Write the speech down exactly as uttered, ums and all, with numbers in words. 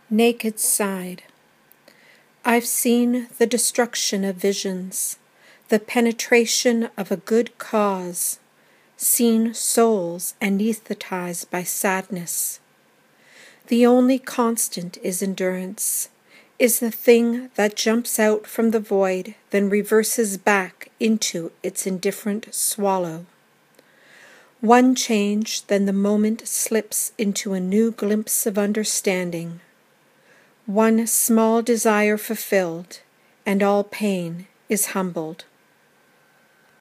Naked Side. I've seen the destruction of visions, the penetration of a good cause, seen souls anesthetized by sadness. The only constant is endurance, is the thing that jumps out from the void, then reverses back into its indifferent swallow. One change, then the moment slips into a new glimpse of understanding. One small desire fulfilled, and all pain is humbled.